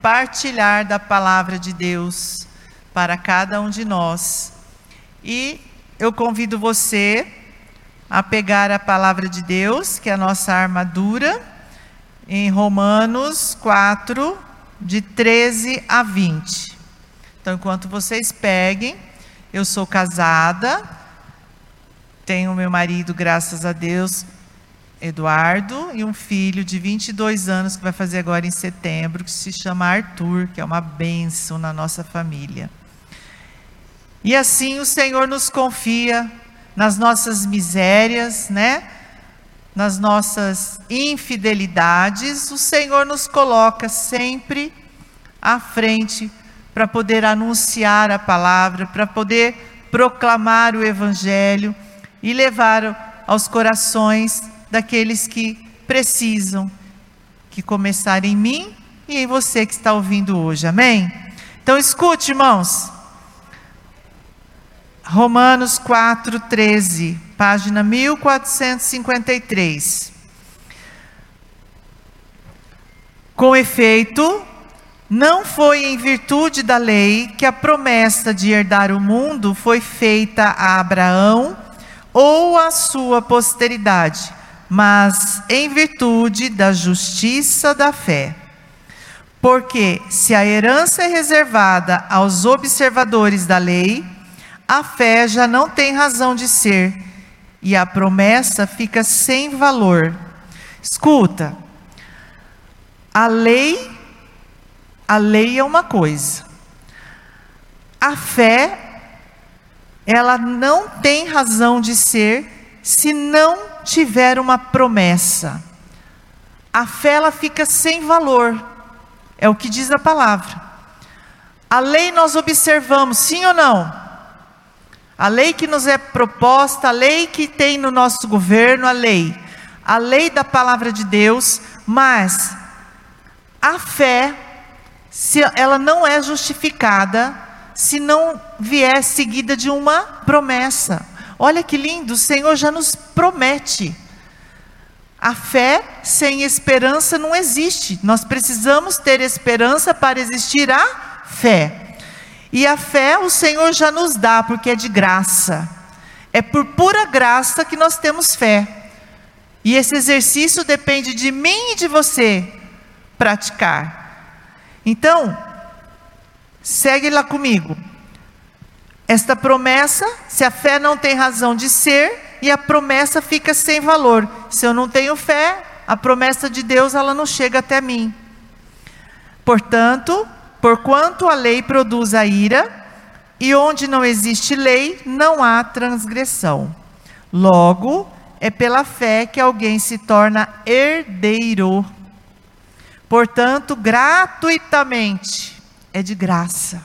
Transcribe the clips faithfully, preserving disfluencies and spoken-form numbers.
Partilhar da palavra de Deus para cada um de nós. E eu convido você a pegar a palavra de Deus, que é a nossa armadura, em Romanos quatro, de treze a vinte. Então, enquanto vocês peguem, eu sou casada, tenho meu marido, graças a Deus, Eduardo, e um filho de vinte e dois anos, que vai fazer agora em setembro, que se chama Arthur, que é uma bênção na nossa família. E assim o Senhor nos confia nas nossas misérias, né? Nas nossas infidelidades, o Senhor nos coloca sempre à frente para poder anunciar a palavra, para poder proclamar o Evangelho e levar aos corações daqueles que precisam, que começar em mim e em você que está ouvindo hoje, amém? Então escute, irmãos, Romanos quatro, treze, página mil quatrocentos e cinquenta e três. Com efeito, não foi em virtude da lei que a promessa de herdar o mundo foi feita a Abraão ou a sua posteridade, mas em virtude da justiça da fé. Porque se a herança é reservada aos observadores da lei, a fé já não tem razão de ser, e a promessa fica sem valor. Escuta, a lei, a lei é uma coisa, a fé, ela não tem razão de ser se não tiver uma promessa. A fé, ela fica sem valor, é o que diz a palavra. A lei nós observamos, sim ou não? A lei que nos é proposta, a lei que tem no nosso governo, a lei, a lei da palavra de Deus, mas a fé, se ela não é justificada, se não vier seguida de uma promessa. Olha que lindo, o Senhor já nos promete. A fé sem esperança não existe. Nós precisamos ter esperança para existir a fé. E a fé o Senhor já nos dá, porque é de graça. É por pura graça que nós temos fé. E esse exercício depende de mim e de você praticar. Então, segue lá comigo. Esta promessa, se a fé não tem razão de ser, e a promessa fica sem valor. Se eu não tenho fé, a promessa de Deus, ela não chega até mim. Portanto, porquanto a lei produz a ira, e onde não existe lei, não há transgressão. Logo, é pela fé que alguém se torna herdeiro. Portanto, gratuitamente, é de graça.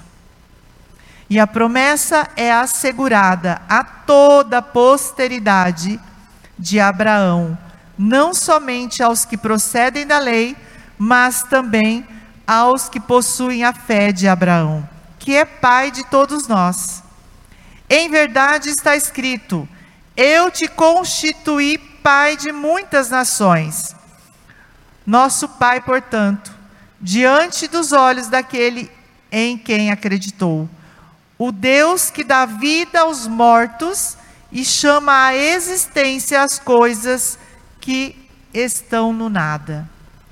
E a promessa é assegurada a toda a posteridade de Abraão, não somente aos que procedem da lei, mas também aos que possuem a fé de Abraão, que é pai de todos nós. Em verdade está escrito: eu te constituí pai de muitas nações. Nosso pai, portanto, diante dos olhos daquele em quem acreditou, o Deus que dá vida aos mortos e chama à existência as coisas que estão no nada.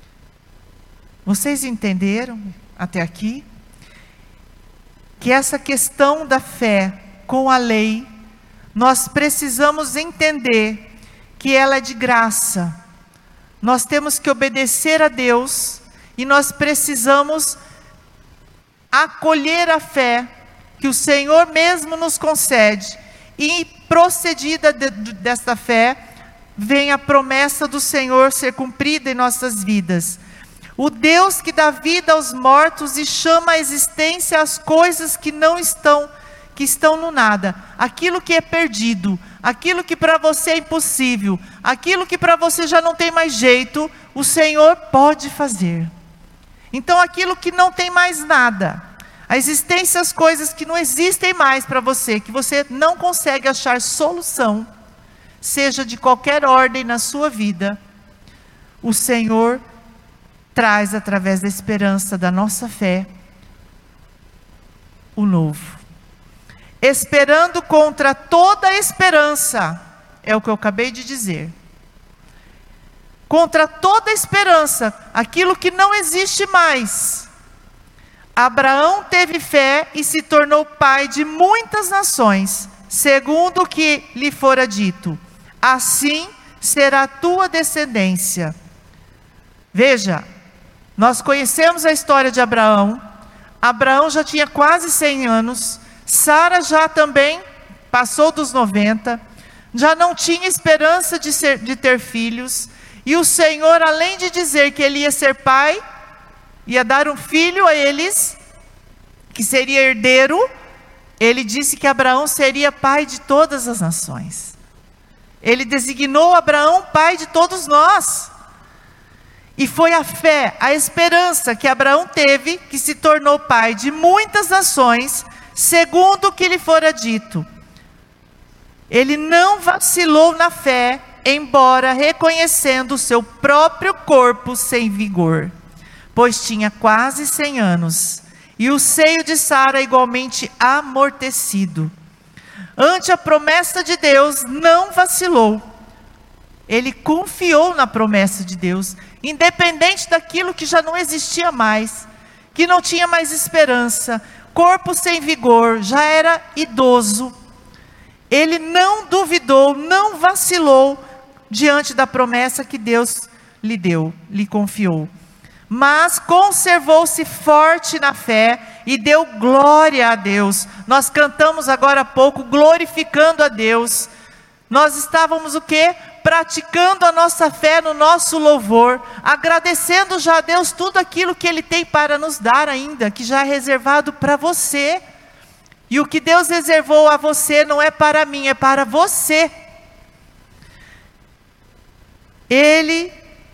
Vocês entenderam até aqui? Que essa questão da fé com a lei, nós precisamos entender que ela é de graça. Nós temos que obedecer a Deus e nós precisamos acolher a fé que o Senhor mesmo nos concede, e procedida de, de, desta fé, vem a promessa do Senhor ser cumprida em nossas vidas. O Deus que dá vida aos mortos e chama à existência as coisas que não estão, que estão no nada, aquilo que é perdido, aquilo que para você é impossível, aquilo que para você já não tem mais jeito, o Senhor pode fazer. Então aquilo que não tem mais nada, a existência, as coisas que não existem mais para você, que você não consegue achar solução, seja de qualquer ordem na sua vida, o Senhor traz através da esperança da nossa fé o novo. Esperando contra toda esperança, é o que eu acabei de dizer. Contra toda esperança, aquilo que não existe mais. Abraão teve fé e se tornou pai de muitas nações, segundo o que lhe fora dito: assim será a tua descendência. Veja, nós conhecemos a história de Abraão. Abraão já tinha quase cem anos, Sara já também passou dos noventa, já não tinha esperança de, ser, de ter filhos, e o Senhor, além de dizer que ele ia ser pai, ia dar um filho a eles, que seria herdeiro, ele disse que Abraão seria pai de todas as nações. Ele designou Abraão pai de todos nós. E foi a fé, a esperança que Abraão teve, que se tornou pai de muitas nações, segundo o que lhe fora dito. Ele não vacilou na fé, embora reconhecendo o seu próprio corpo sem vigor, pois tinha quase cem anos, e o seio de Sara igualmente amortecido. Ante a promessa de Deus, não vacilou. Ele confiou na promessa de Deus, independente daquilo que já não existia mais, que não tinha mais esperança, corpo sem vigor, já era idoso. Ele não duvidou, não vacilou diante da promessa que Deus lhe deu, lhe confiou. Mas conservou-se forte na fé e deu glória a Deus. Nós cantamos agora há pouco, glorificando a Deus. Nós estávamos o quê? Praticando a nossa fé no nosso louvor, agradecendo já a Deus tudo aquilo que Ele tem para nos dar ainda, que já é reservado para você. E o que Deus reservou a você não é para mim, é para você. Ele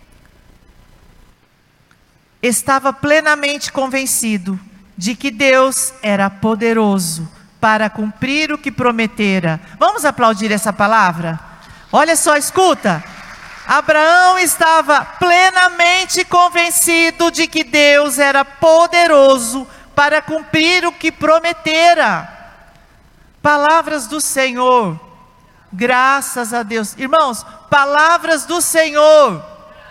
estava plenamente convencido de que Deus era poderoso para cumprir o que prometera. Vamos aplaudir essa palavra? Olha só, escuta. Abraão estava plenamente convencido de que Deus era poderoso para cumprir o que prometera. Palavras do Senhor. Graças a Deus. Irmãos, palavras do Senhor.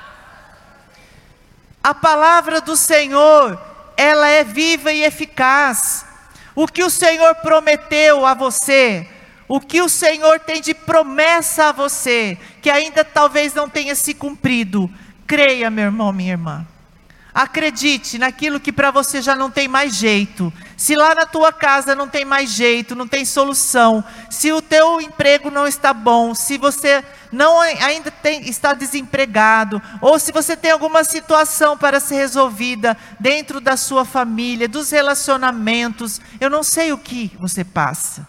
A palavra do Senhor, ela é viva e eficaz. O que o Senhor prometeu a você, o que o Senhor tem de promessa a você, que ainda talvez não tenha se cumprido, creia, meu irmão, minha irmã. Acredite naquilo que para você já não tem mais jeito. Se lá na tua casa não tem mais jeito, não tem solução, se o teu emprego não está bom, se você não ainda tem, está desempregado, ou se você tem alguma situação para ser resolvida dentro da sua família, dos relacionamentos, eu não sei o que você passa.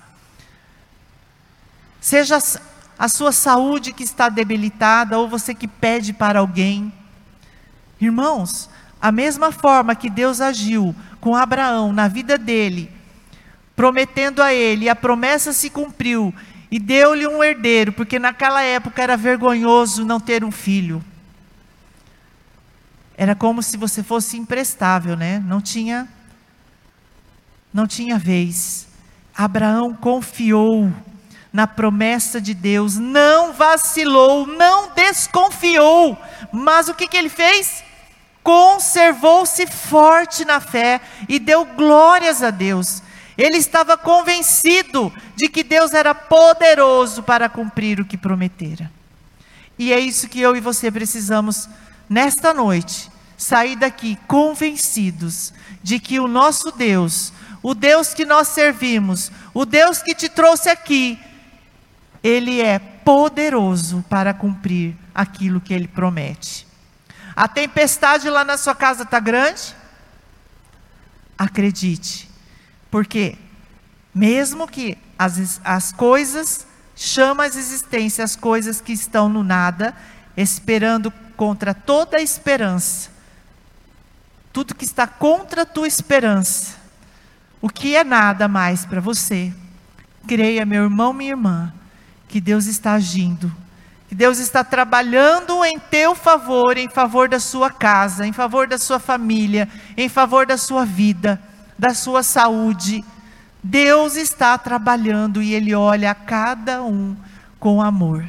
Seja a sua saúde que está debilitada, ou você que pede para alguém. Irmãos, a mesma forma que Deus agiu com Abraão na vida dele, prometendo a ele, e a promessa se cumpriu, e deu-lhe um herdeiro, porque naquela época era vergonhoso não ter um filho. Era como se você fosse imprestável, né? Não tinha, não tinha vez. Abraão confiou na promessa de Deus, não vacilou, não desconfiou, mas o que que ele fez? Conservou-se forte na fé e deu glórias a Deus. Ele estava convencido de que Deus era poderoso para cumprir o que prometera. E é isso que eu e você precisamos nesta noite, sair daqui convencidos de que o nosso Deus, o Deus que nós servimos, o Deus que te trouxe aqui, Ele é poderoso para cumprir aquilo que Ele promete. A tempestade lá na sua casa está grande? Acredite, porque mesmo que as, as coisas chamam as existências, as coisas que estão no nada, esperando contra toda a esperança, tudo que está contra a tua esperança, o que é nada mais para você, creia, meu irmão, minha irmã, que Deus está agindo, que Deus está trabalhando em teu favor, em favor da sua casa, em favor da sua família, em favor da sua vida, da sua saúde. Deus está trabalhando e Ele olha a cada um com amor.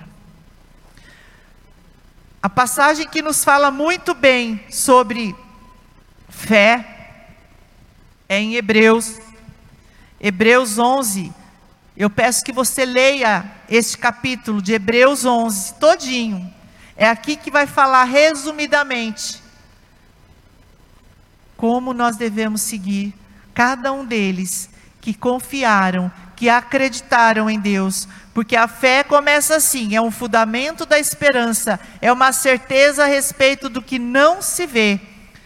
A passagem que nos fala muito bem sobre fé é em Hebreus, Hebreus onze. Eu peço que você leia este capítulo de Hebreus onze, todinho. É aqui que vai falar resumidamente como nós devemos seguir cada um deles que confiaram, que acreditaram em Deus. Porque a fé começa assim, é um fundamento da esperança, é uma certeza a respeito do que não se vê.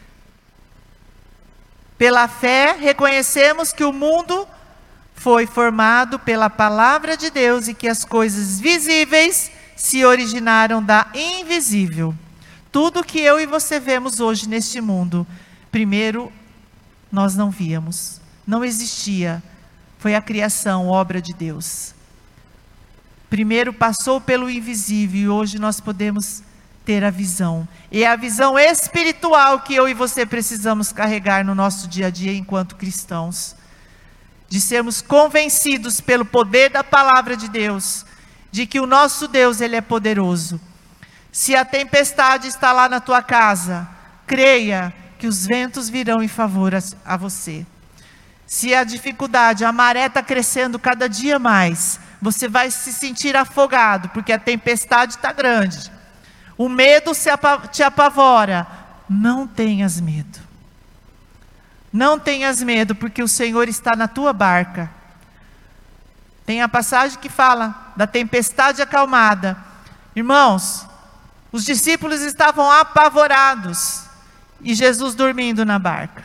Pela fé, reconhecemos que o mundo foi formado pela palavra de Deus e que as coisas visíveis se originaram da invisível. Tudo que eu e você vemos hoje neste mundo, primeiro nós não víamos, não existia, foi a criação, obra de Deus. Primeiro passou pelo invisível e hoje nós podemos ter a visão. E é a visão espiritual que eu e você precisamos carregar no nosso dia a dia enquanto cristãos. De sermos convencidos pelo poder da palavra de Deus, de que o nosso Deus, Ele é poderoso. Se a tempestade está lá na tua casa, creia que os ventos virão em favor a, a você. Se a dificuldade, a maré está crescendo cada dia mais, você vai se sentir afogado, porque a tempestade está grande. O medo se apa, te apavora. Não tenhas medo. Não tenhas medo, porque o Senhor está na tua barca. Tem a passagem que fala da tempestade acalmada. Irmãos, os discípulos estavam apavorados e Jesus dormindo na barca.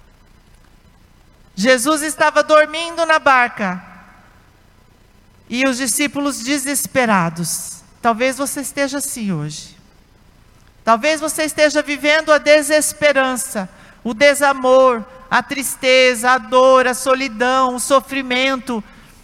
Jesus estava dormindo na barca e os discípulos desesperados. Talvez você esteja assim hoje. Talvez você esteja vivendo a desesperança, o desamor, a tristeza, a dor, a solidão, o sofrimento.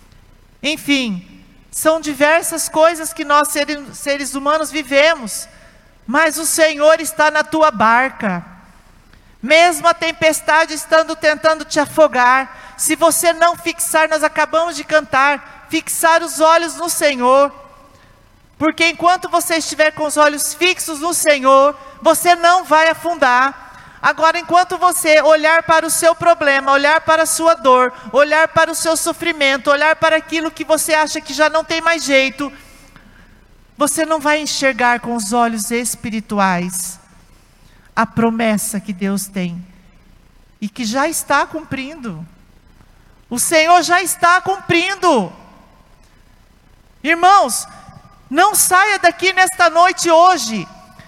Enfim, são diversas coisas que nós seres humanos vivemos. Mas o Senhor está na tua barca. Mesmo a tempestade estando tentando te afogar, se você não fixar, nós acabamos de cantar, fixar os olhos no Senhor. Porque enquanto você estiver com os olhos fixos no Senhor, você não vai afundar. Agora, enquanto você olhar para o seu problema, olhar para a sua dor, olhar para o seu sofrimento, olhar para aquilo que você acha que já não tem mais jeito, você não vai enxergar com os olhos espirituais a promessa que Deus tem e que já está cumprindo. O Senhor já está cumprindo. Irmãos, não saia daqui nesta noite hoje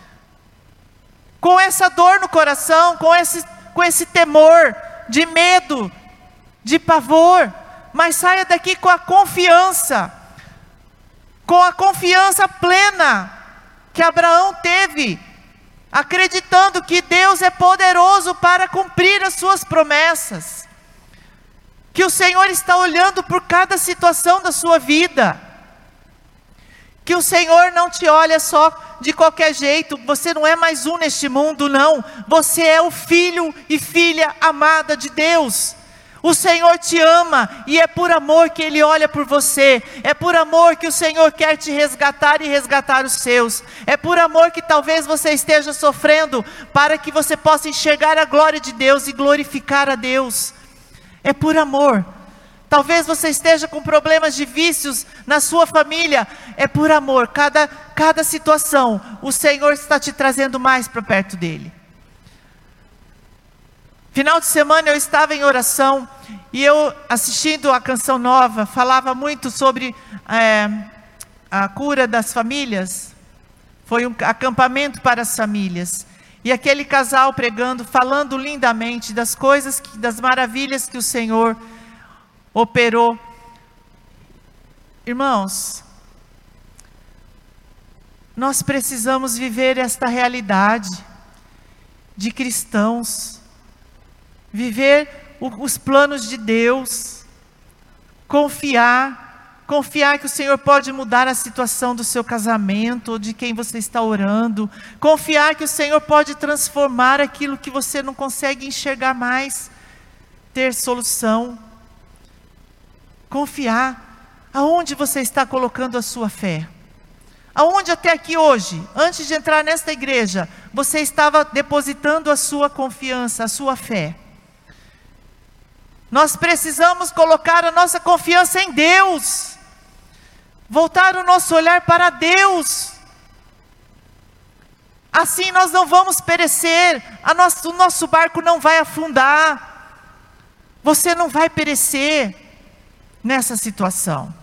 com essa dor no coração, com esse, com esse temor, de medo, de pavor, mas saia daqui com a confiança, com a confiança plena que Abraão teve, acreditando que Deus é poderoso para cumprir as suas promessas, que o Senhor está olhando por cada situação da sua vida, que o Senhor não te olha só de qualquer jeito, você não é mais um neste mundo, não, você é o filho e filha amada de Deus. O Senhor te ama e é por amor que Ele olha por você, é por amor que o Senhor quer te resgatar e resgatar os seus, é por amor que talvez você esteja sofrendo, para que você possa enxergar a glória de Deus e glorificar a Deus, é por amor. Talvez você esteja com problemas de vícios na sua família, é por amor. Cada, cada situação, o Senhor está te trazendo mais para perto dEle. Final de semana eu estava em oração, e eu assistindo a Canção Nova, falava muito sobre é, a cura das famílias. Foi um acampamento para as famílias. E aquele casal pregando, falando lindamente das coisas, que, das maravilhas que o Senhor operou. Irmãos, nós precisamos viver esta realidade de cristãos, viver o, os planos de Deus, confiar, Confiar que o Senhor pode mudar a situação do seu casamento, ou de quem você está orando. Confiar que o Senhor pode transformar aquilo que você não consegue enxergar mais, ter solução. Confiar. Aonde você está colocando a sua fé? Aonde até aqui hoje, antes de entrar nesta igreja, você estava depositando a sua confiança, a sua fé? Nós precisamos colocar a nossa confiança em Deus. Voltar o nosso olhar para Deus. Assim nós não vamos perecer. A nosso, o nosso barco não vai afundar. Você não vai perecer nessa situação.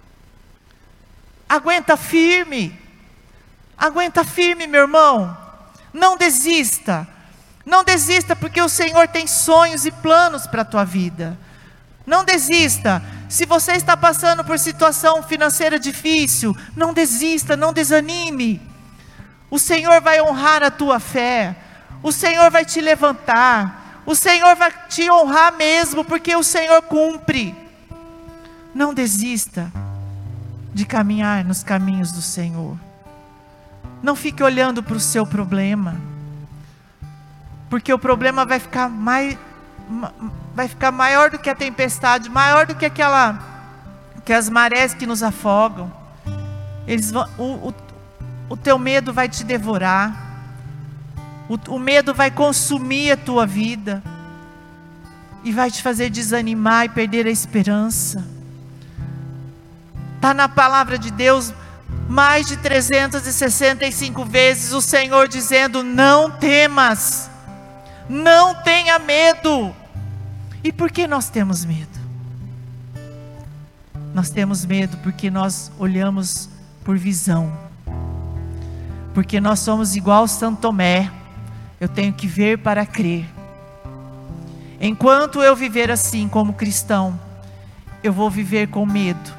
Aguenta firme. Aguenta firme, meu irmão. Não desista. Não desista, porque o Senhor tem sonhos e planos para a tua vida. Não desista. Se você está passando por situação financeira difícil, não desista, não desanime. O Senhor vai honrar a tua fé. O Senhor vai te levantar. O Senhor vai te honrar mesmo, porque o Senhor cumpre. Não desista de caminhar nos caminhos do Senhor. Não fique olhando para o seu problema, porque o problema vai ficar mais, vai ficar maior do que a tempestade, maior do que aquela, que as marés que nos afogam. Eles vão, o, o, o teu medo vai te devorar, o, o medo vai consumir a tua vida, e vai te fazer desanimar e perder a esperança. Está na palavra de Deus, mais de trezentas e sessenta e cinco vezes, o Senhor dizendo: não temas, não tenha medo. E por que nós temos medo? Nós temos medo porque nós olhamos por visão, porque nós somos igual Santo Tomé, eu tenho que ver para crer. Enquanto eu viver assim como cristão, eu vou viver com medo.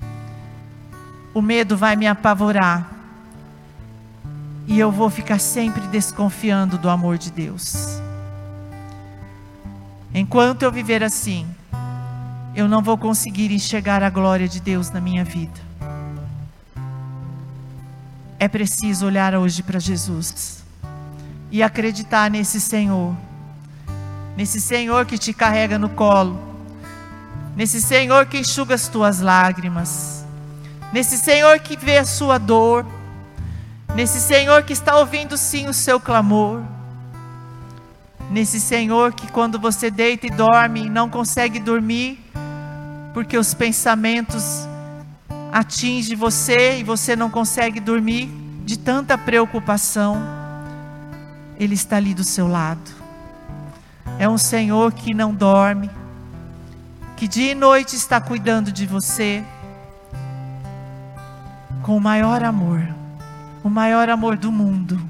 O medo vai me apavorar, e eu vou ficar sempre desconfiando do amor de Deus. Enquanto eu viver assim, eu não vou conseguir enxergar a glória de Deus na minha vida. É preciso olhar hoje para Jesus e acreditar nesse Senhor, nesse Senhor que te carrega no colo, nesse Senhor que enxuga as tuas lágrimas, nesse Senhor que vê a sua dor, nesse Senhor que está ouvindo sim o seu clamor, nesse Senhor que quando você deita e dorme e não consegue dormir, porque os pensamentos atingem você e você não consegue dormir de tanta preocupação, Ele está ali do seu lado. É um Senhor que não dorme, que dia e noite está cuidando de você, com o maior amor, o maior amor do mundo,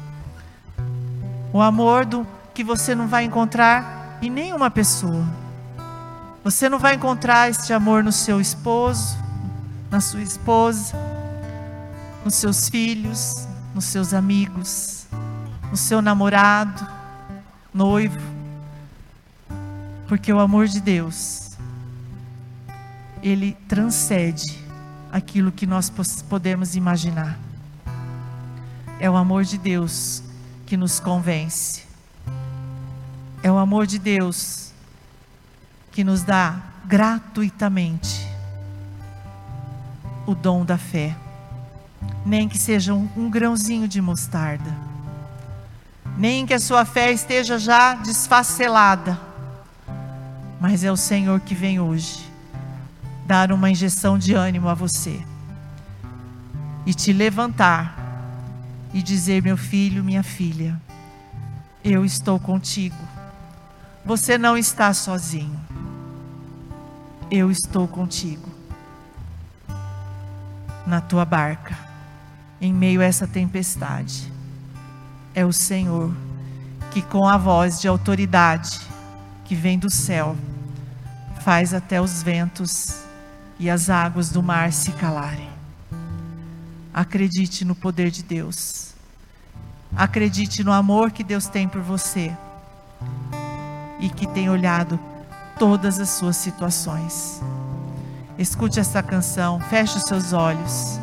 o amor do, que você não vai encontrar em nenhuma pessoa. Você não vai encontrar este amor no seu esposo, na sua esposa, nos seus filhos, nos seus amigos, no seu namorado, noivo, porque o amor de Deus, Ele transcende aquilo que nós podemos imaginar. É o amor de Deus que nos convence. É o amor de Deus que nos dá gratuitamente o dom da fé, nem que seja um, um grãozinho de mostarda, nem que a sua fé esteja já desfacelada, mas é o Senhor que vem hoje dar uma injeção de ânimo a você, e te levantar, e dizer: meu filho, minha filha, eu estou contigo, você não está sozinho, eu estou contigo, na tua barca, em meio a essa tempestade. É o Senhor que com a voz de autoridade, que vem do céu, faz até os ventos e as águas do mar se calarem. Acredite no poder de Deus. Acredite no amor que Deus tem por você, e que tem olhado todas as suas situações. Escute essa canção, feche os seus olhos.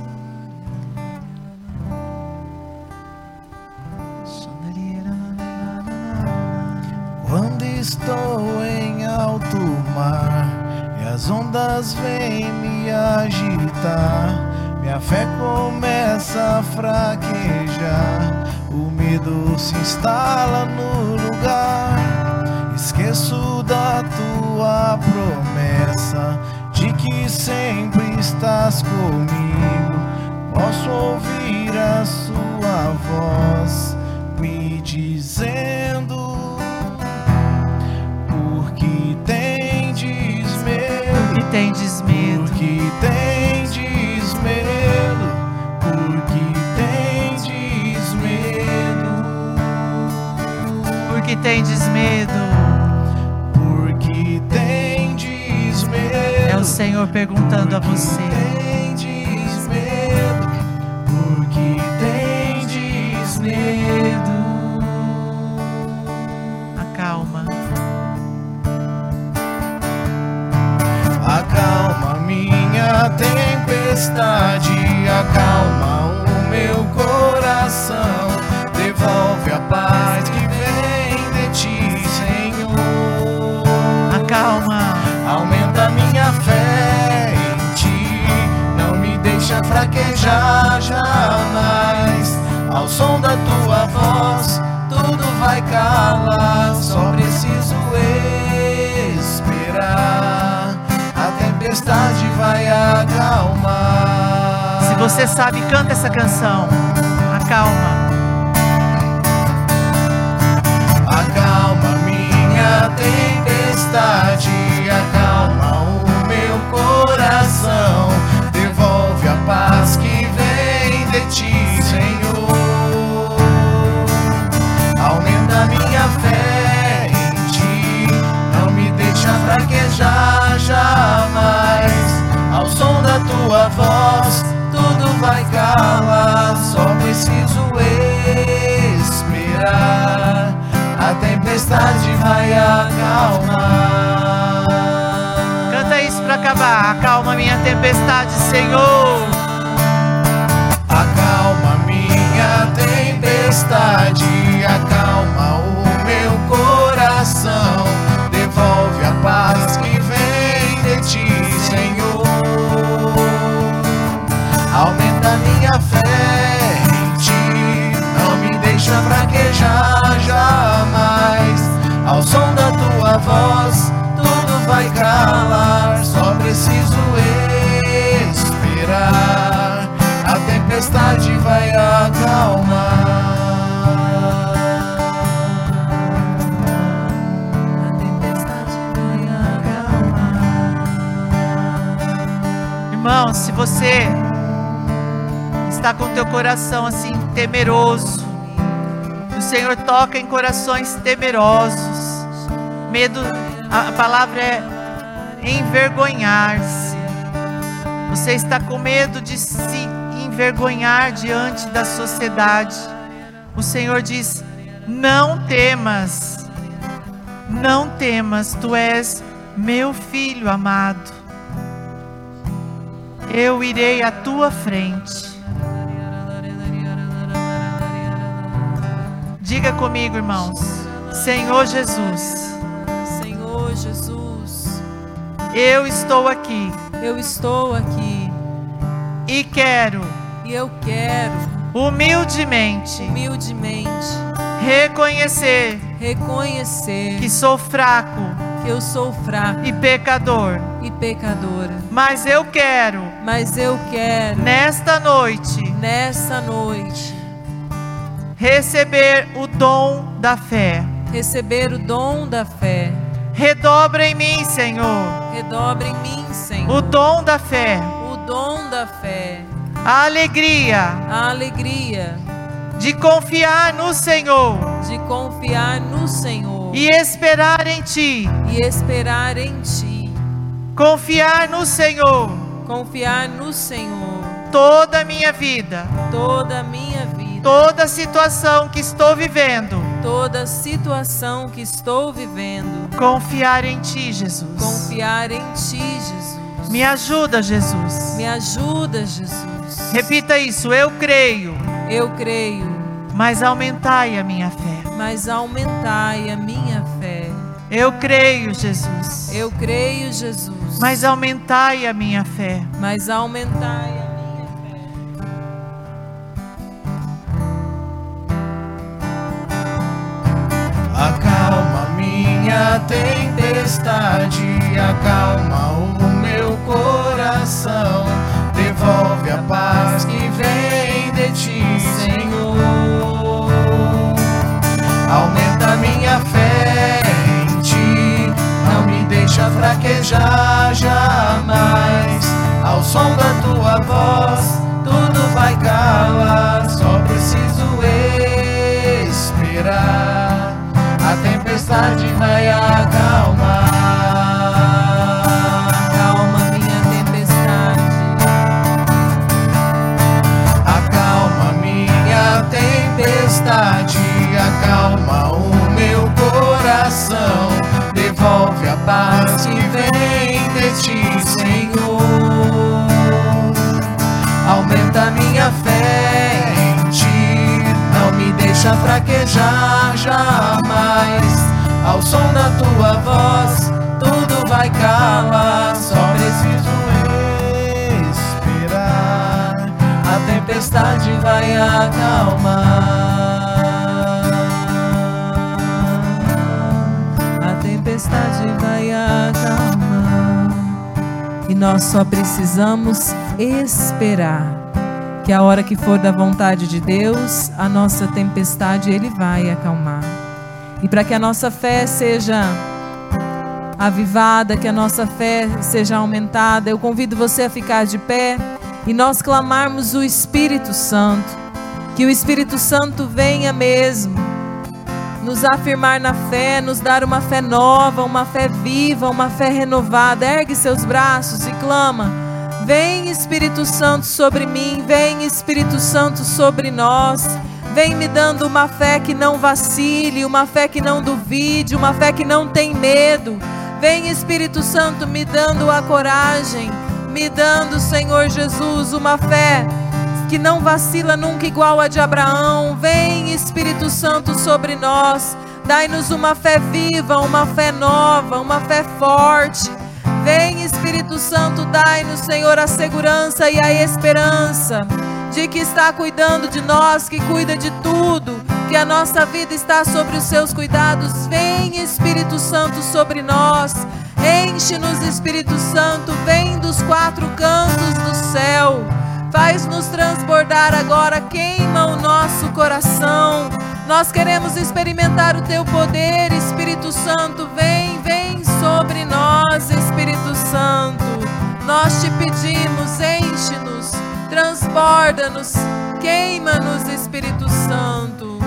Quando estou em alto mar e as ondas vêm me agitar, minha fé começa a fraquejar, o medo se instala no lugar. Esqueço da tua promessa de que sempre estás comigo. Posso ouvir a sua voz me dizendo: por que tendes medo? Por que tendes medo? Por que tendes medo? Por que tendes medo? Por que tendes medo? Por que tendes medo? É o Senhor perguntando a você. Tendes medo? Por que tendes medo? Acalma. Acalma minha tempestade, acalma o meu coração, devolve a paz que vem de ti, Senhor. Acalma. Aumenta minha fé em ti, não me deixa fraquejar jamais. Ao som da tua voz, tudo vai calar, só preciso esperar. A tempestade vai acalmar. Se você sabe, canta essa canção. Acalma. Acalma minha tempestade, acalma o meu coração, devolve a paz que vem de ti, Senhor. Aumenta minha fé em ti, não me deixa fraquejar jamais. Ao som da tua voz, tudo vai calar, só preciso esperar. A tempestade vai acalmar. Canta isso pra acabar. Acalma minha tempestade, Senhor. Acalma minha tempestade, acalma o meu coração, devolve a paz que vem de ti, Senhor. Aumenta minha fé em ti, não me deixa fraquejar jamais. Ao som da tua voz, tudo vai calar, só preciso esperar. A tempestade vai acalmar. A tempestade vai acalmar. Irmão, se você está com teu coração assim temeroso, o Senhor toca em corações temerosos. Medo, a palavra é envergonhar-se. Você está com medo de se envergonhar diante da sociedade. O Senhor diz: não temas, não temas, tu és meu filho amado. Eu irei à tua frente. Diga comigo, irmãos: Senhor Jesus, Senhor Jesus, eu estou aqui eu estou aqui e quero e eu quero humildemente humildemente reconhecer reconhecer que sou fraco que eu sou fraco e pecador, e pecadora, mas eu quero mas eu quero nesta noite nessa noite receber o dom da fé. receber o dom da fé. Redobra em mim, Senhor, Redobre em mim, Senhor, o dom da fé, o dom da fé, a alegria a alegria de confiar no Senhor de confiar no Senhor e esperar em Ti. e esperar em Ti. Confiar no Senhor Confiar no Senhor toda a minha vida, toda a minha vida, toda situação que estou vivendo. toda situação que estou vivendo. Confiar em Ti, Jesus. Confiar em Ti, Jesus. Jesus. Me ajuda, Jesus. Me ajuda, Jesus. Repita isso. Eu creio, Eu creio, mas aumentai a minha fé. mas aumentai a minha fé. Eu creio, Jesus, Eu creio, Jesus, mas aumentai a minha fé. mas aumentai a minha fé. Acalma minha tempestade, acalma o meu coração, devolve a paz que vem de ti, Senhor. Aumenta minha fé em ti, não me deixa fraquejar jamais. Ao som da tua voz, tudo vai calar, só preciso esperar. A tempestade vai acalmar. Acalma minha tempestade. Acalma minha tempestade, acalma o meu coração, devolve a paz que vem de ti, Senhor. Aumenta minha fé em ti, não me deixa fraquejar jamais. Ao som da tua voz, tudo vai calar, só preciso esperar. A tempestade vai acalmar. A tempestade vai acalmar. E nós só precisamos esperar, que a hora que for da vontade de Deus, a nossa tempestade Ele vai acalmar. E para que a nossa fé seja avivada, que a nossa fé seja aumentada, eu convido você a ficar de pé e nós clamarmos o Espírito Santo, que o Espírito Santo venha mesmo nos afirmar na fé, nos dar uma fé nova, uma fé viva, uma fé renovada. Ergue seus braços e clama: vem Espírito Santo sobre mim, vem Espírito Santo sobre nós. Vem me dando uma fé que não vacile, uma fé que não duvide, uma fé que não tem medo. Vem Espírito Santo me dando a coragem, me dando, Senhor Jesus, uma fé que não vacila nunca igual a de Abraão. Vem Espírito Santo sobre nós, dai-nos uma fé viva, uma fé nova, uma fé forte. Vem Espírito Santo, dai-nos, Senhor, a segurança e a esperança de que está cuidando de nós, que cuida de tudo, que a nossa vida está sobre os seus cuidados. Vem Espírito Santo sobre nós, enche-nos Espírito Santo, vem dos quatro cantos do céu, faz-nos transbordar agora, queima o nosso coração. Nós queremos experimentar o teu poder, Espírito Santo, vem, vem sobre nós, Espírito Santo. Nós te pedimos, enche-nos, transborda-nos, queima-nos, Espírito Santo.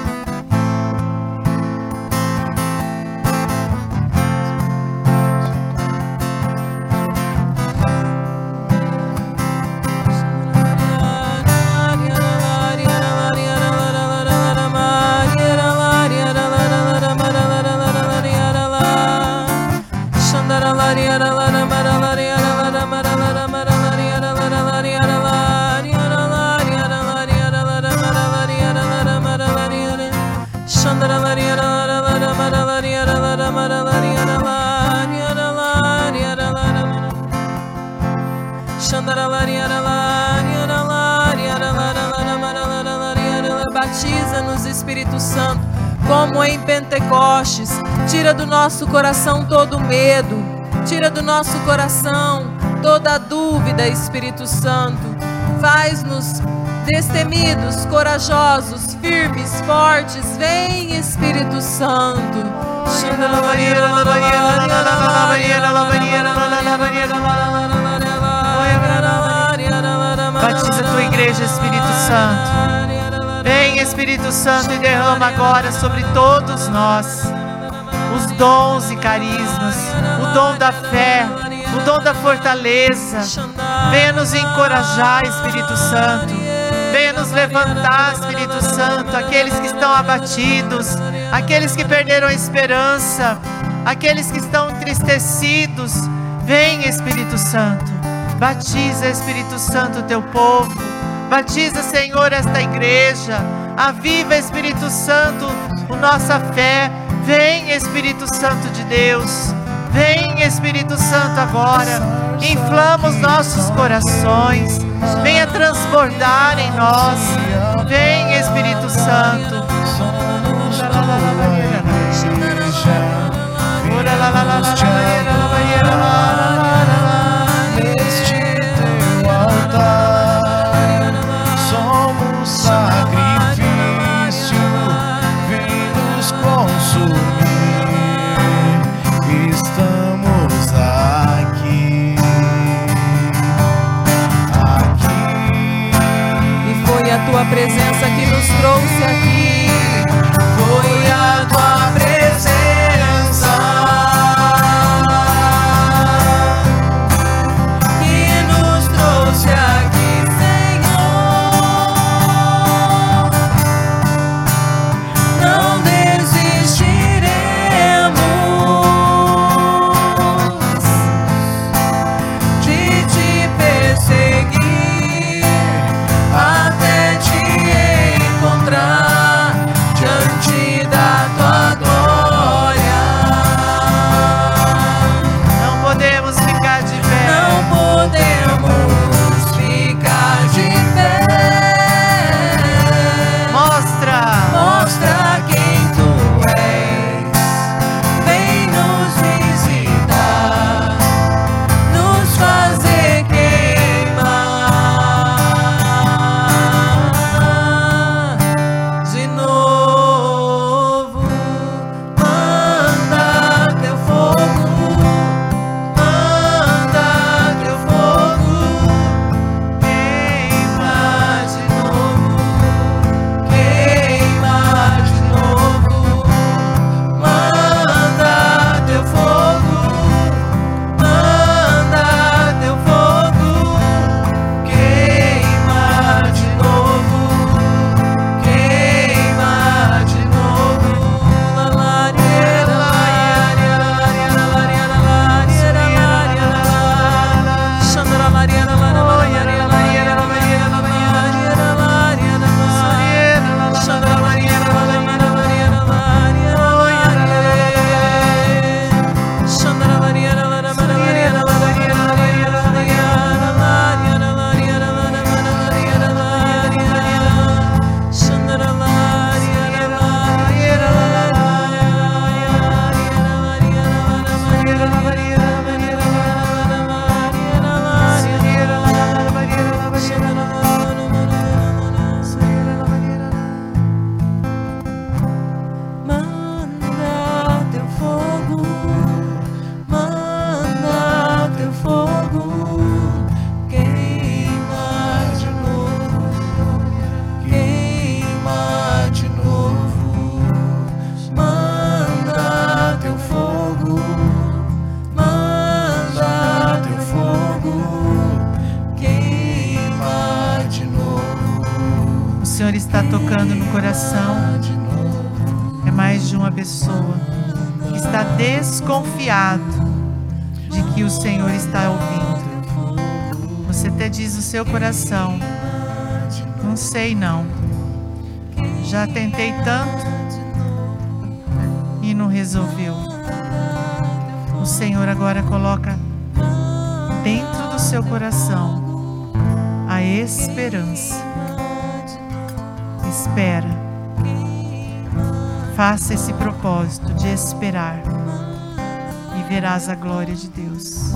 Batiza-nos, Espírito Santo, como em Pentecostes. Tira do nosso coração todo medo, tira do nosso coração toda dúvida, Espírito Santo. Faz-nos destemidos, corajosos, firmes, fortes. Vem, Espírito Santo. Batiza a tua igreja, Espírito Santo. Vem, Espírito Santo, e derrama agora sobre todos nós os dons e carismas, o dom da fé, o dom da fortaleza. Venha nos encorajar, Espírito Santo. Venha nos levantar, Espírito Santo, aqueles que estão abatidos, aqueles que perderam a esperança, aqueles que estão entristecidos. Vem, Espírito Santo. Batiza, Espírito Santo, teu povo. Batiza, Senhor, esta igreja. Aviva, Espírito Santo, a nossa fé. Vem, Espírito Santo de Deus. Vem, Espírito Santo, agora. Inflama os nossos corações. Venha transbordar em nós. Vem, Espírito Santo. Neste teu altar somos sacrifício, vem nos consumir. Estamos aqui, aqui. E foi a tua presença que nos trouxe aqui. Foi a tua presença que nos trouxe aqui, Senhor. Não desistiremos de te perseguir até te encontrar diante da tua glória. Não podemos ficar de pé. Não podemos ficar de pé. Mostra. Mostra quem tu és. Vem nos visitar, nos fazer queimar de novo. Manda teu fogo, manda teu fogo, queima de novo, queima de novo. Manda teu fogo, manda teu fogo, queima de novo, queima de novo. La lareira, lareira, lareira, lareira, lareira, lareira, Chandra lareira, lareira, lareira, lareira, lareira, lareira, lareira, Chandra lareira, lareira, lareira, lareira, Chandra lareira, lareira, lareira, lareira, lareira, lareira, lareira, lareira, lareira, Chandra lareira, lareira, manda teu fogo, manda teu fogo, queima de novo, queima de novo. Manda teu fogo, manda teu fogo, queima de novo. O Senhor está tocando no coração. De novo. É mais de uma pessoa que está desconfiado de que o Senhor está ouvindo. Você até diz no seu coração: não sei não. Já tentei tanto e não resolveu. O Senhor agora coloca dentro do seu coração a esperança. Espera. Faça esse propósito de esperar e verás a glória de Deus.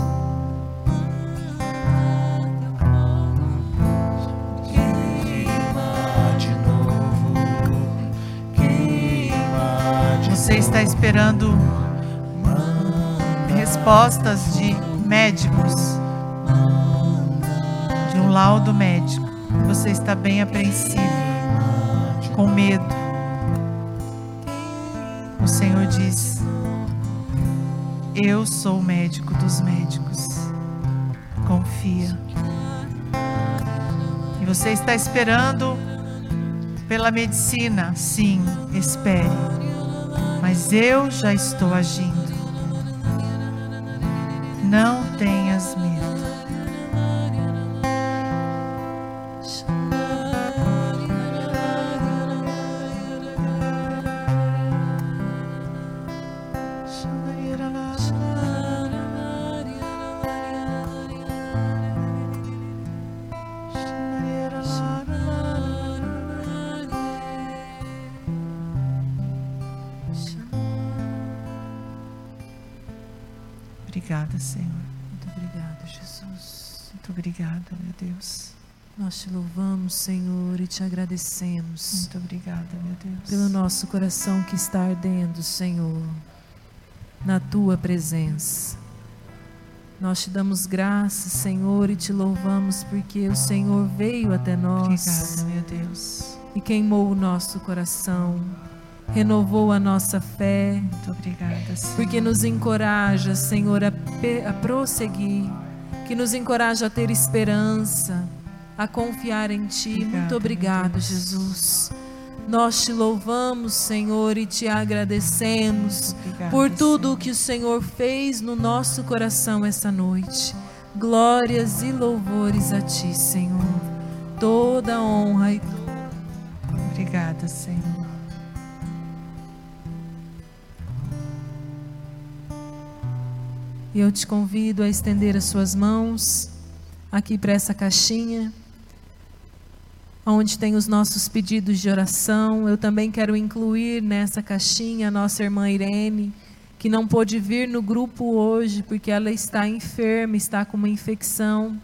Você está esperando respostas de médicos, de um laudo médico. Você está bem apreensivo, com medo. O Senhor diz: eu sou o médico dos médicos. Confia. E você está esperando pela medicina? Sim, espere. Mas eu já estou agindo. Não tenhas medo. Obrigada, Senhor. Muito obrigada, Jesus. Muito obrigada, meu Deus. Nós te louvamos, Senhor, e te agradecemos. Muito obrigada, meu Deus. Pelo nosso coração que está ardendo, Senhor, na tua presença. Nós te damos graças, Senhor, e te louvamos porque o Senhor veio até nós. Obrigada, meu Deus. E queimou o nosso coração, renovou a nossa fé. Muito obrigada, Senhor. Porque nos encoraja, Senhor, a, a prosseguir, que nos encoraja a ter esperança, a confiar em Ti. Obrigada, muito obrigado, meu Deus. Jesus. Nós te louvamos, Senhor, e te agradecemos Obrigada, por tudo Senhor. o que o Senhor fez no nosso coração essa noite. Glórias e louvores a Ti, Senhor. Toda honra e Obrigada, Senhor. E eu te convido a estender as suas mãos aqui para essa caixinha, onde tem os nossos pedidos de oração. Eu também quero incluir nessa caixinha a nossa irmã Irene, que não pôde vir no grupo hoje, porque ela está enferma, está com uma infecção.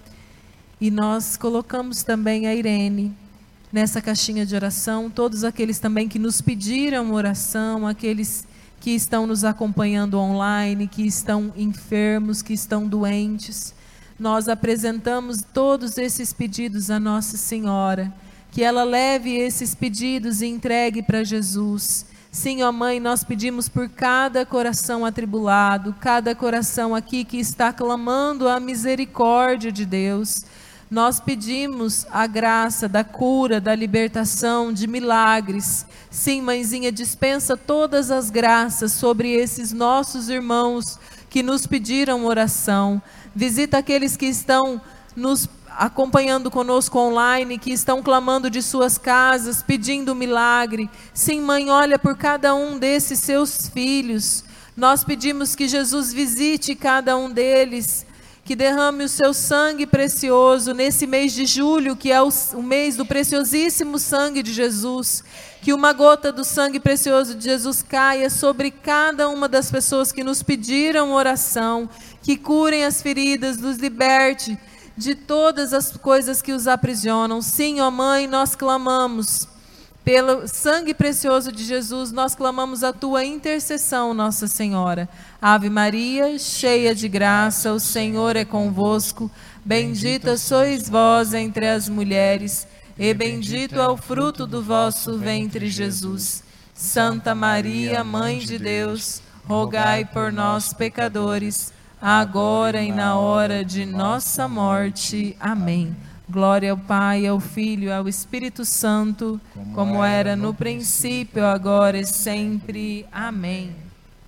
E nós colocamos também a Irene nessa caixinha de oração, todos aqueles também que nos pediram oração, aqueles que estão nos acompanhando online, que estão enfermos, que estão doentes. Nós apresentamos todos esses pedidos à Nossa Senhora, que ela leve esses pedidos e entregue para Jesus. Sim, ó Mãe, nós pedimos por cada coração atribulado, cada coração aqui que está clamando a misericórdia de Deus. Nós pedimos a graça da cura, da libertação, de milagres. Sim, Mãezinha, dispensa todas as graças sobre esses nossos irmãos que nos pediram oração. Visita aqueles que estão nos acompanhando conosco online, que estão clamando de suas casas, pedindo milagre. Sim, Mãe, olha por cada um desses seus filhos. Nós pedimos que Jesus visite cada um deles, que derrame o seu sangue precioso nesse mês de julho, que é o, o mês do preciosíssimo sangue de Jesus. Que uma gota do sangue precioso de Jesus caia sobre cada uma das pessoas que nos pediram oração, que curem as feridas, nos liberte de todas as coisas que os aprisionam. Sim, ó Mãe, nós clamamos pelo sangue precioso de Jesus, nós clamamos a tua intercessão, Nossa Senhora. Ave Maria, cheia de graça, o Senhor é convosco. Bendita sois vós entre as mulheres, e bendito é o fruto do vosso ventre, Jesus. Santa Maria, Mãe de Deus, rogai por nós, pecadores, agora e na hora de nossa morte. Amém. Glória ao Pai, ao Filho e ao Espírito Santo, como era no princípio, agora e sempre. Amém.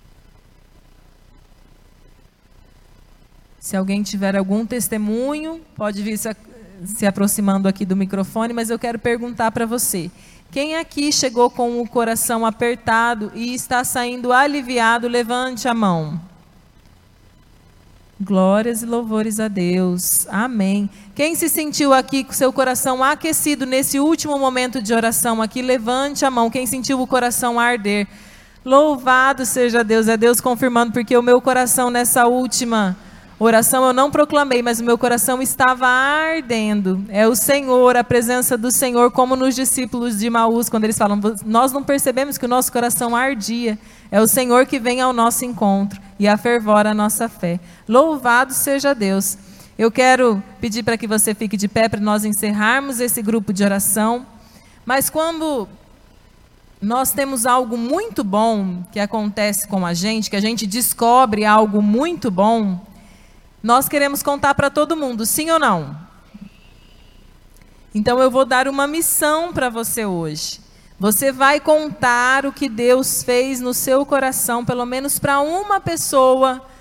Se alguém tiver algum testemunho, pode vir se, se aproximando aqui do microfone, mas eu quero perguntar para você. Quem aqui chegou com o coração apertado e está saindo aliviado, levante a mão. Glórias e louvores a Deus. Amém. Quem se sentiu aqui com seu coração aquecido nesse último momento de oração aqui, levante a mão. Quem sentiu o coração arder. Louvado seja Deus. É Deus confirmando, porque o meu coração nessa última oração eu não proclamei, mas o meu coração estava ardendo. É o Senhor, a presença do Senhor, como nos discípulos de Maús, quando eles falam, nós não percebemos que o nosso coração ardia. É o Senhor que vem ao nosso encontro e afervora a nossa fé. Louvado seja Deus. Eu quero pedir para que você fique de pé para nós encerrarmos esse grupo de oração. Mas quando nós temos algo muito bom que acontece com a gente, que a gente descobre algo muito bom, nós queremos contar para todo mundo, sim ou não? Então eu vou dar uma missão para você hoje. Você vai contar o que Deus fez no seu coração, pelo menos para uma pessoa,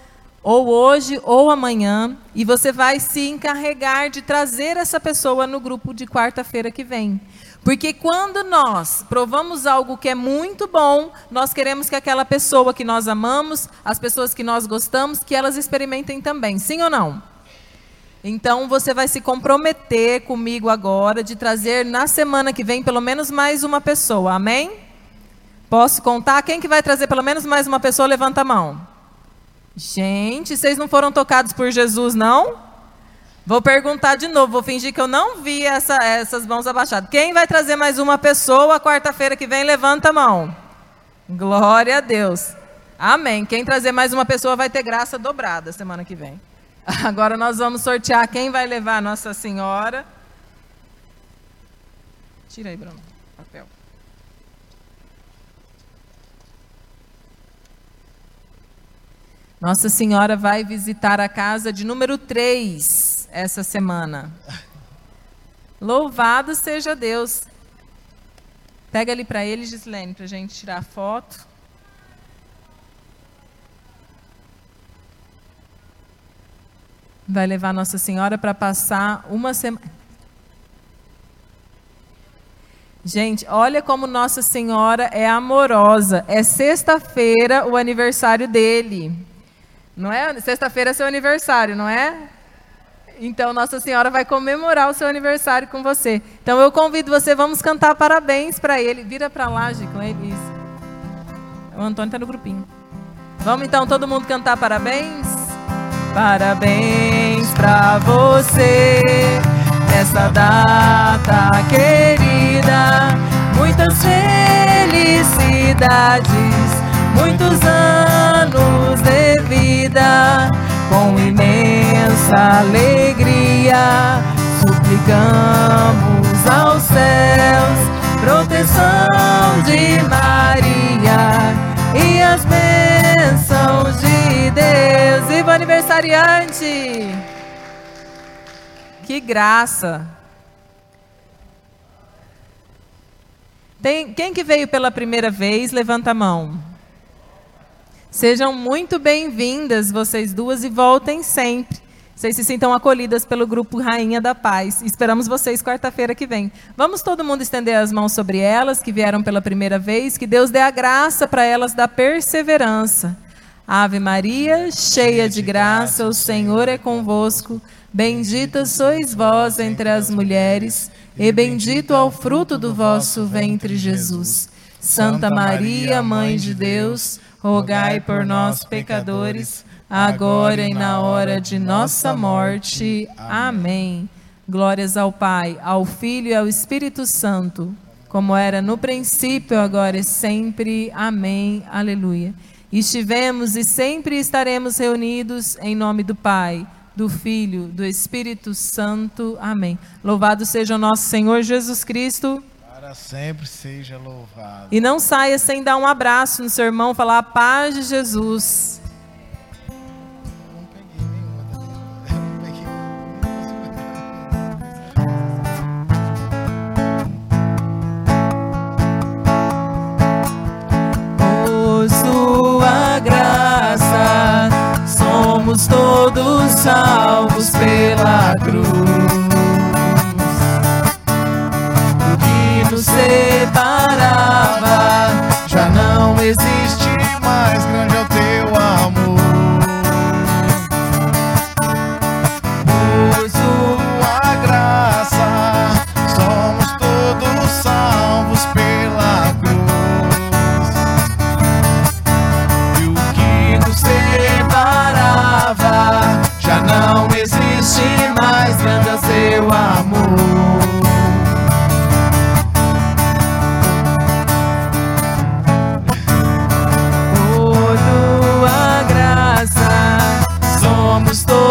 ou hoje ou amanhã, e você vai se encarregar de trazer essa pessoa no grupo de quarta-feira que vem. Porque quando nós provamos algo que é muito bom, nós queremos que aquela pessoa que nós amamos, as pessoas que nós gostamos, que elas experimentem também. Sim ou não? Então você vai se comprometer comigo agora de trazer na semana que vem pelo menos mais uma pessoa. Amém? Posso contar? Quem que vai trazer pelo menos mais uma pessoa? Levanta a mão. Gente, vocês não foram tocados por Jesus, não? Vou perguntar de novo, vou fingir que eu não vi essa, essas mãos abaixadas. Quem vai trazer mais uma pessoa quarta-feira que vem? Levanta a mão. Glória a Deus. Amém. Quem trazer mais uma pessoa vai ter graça dobrada semana que vem. Agora nós vamos sortear quem vai levar a Nossa Senhora. Tira aí, Bruno, papel. Nossa Senhora vai visitar a casa de número três essa semana. Louvado seja Deus. Pega ali para ele, Gislene, para a gente tirar a foto. Vai levar Nossa Senhora para passar uma semana. Gente, olha como Nossa Senhora é amorosa. É sexta-feira o aniversário dele. Não é? Sexta-feira é seu aniversário, não é? Então Nossa Senhora vai comemorar o seu aniversário com você. Então eu convido você, vamos cantar parabéns para ele. Vira para lá, Gi, com ele. Isso. O Antônio está no grupinho. Vamos então todo mundo cantar parabéns? Parabéns pra você nessa data querida, muitas felicidades, muitos anos de vida, com imensa alegria, suplicamos aos céus proteção de Maria e as bênçãos de Deus. Viva o aniversariante! Que graça! Tem, quem que veio pela primeira vez, levanta a mão. Sejam muito bem-vindas vocês duas e voltem sempre. Vocês se sintam acolhidas pelo grupo Rainha da Paz. Esperamos vocês quarta-feira que vem. Vamos todo mundo estender as mãos sobre elas, que vieram pela primeira vez. Que Deus dê a graça para elas da perseverança. Ave Maria, cheia de graça, o Senhor é convosco. Bendita sois vós entre as mulheres, e bendito é o fruto do vosso ventre, Jesus. Santa Maria, Mãe de Deus, rogai por nós, pecadores, agora e na hora de nossa morte. Amém. Glórias ao Pai, ao Filho e ao Espírito Santo, como era no princípio, agora e sempre. Amém. Aleluia. Estivemos e sempre estaremos reunidos em nome do Pai, do Filho, do Espírito Santo. Amém. Louvado seja o nosso Senhor Jesus Cristo. Para sempre seja louvado. E não saia sem dar um abraço no seu irmão, falar a paz de Jesus. Por sua graça, somos todos salvos pela cruz. O que nos separava já não existe mais, grande é o teu amor. Por sua graça, somos todos salvos pela cruz. E o que nos separava já não existe mais, grande é o seu amor. Somos todos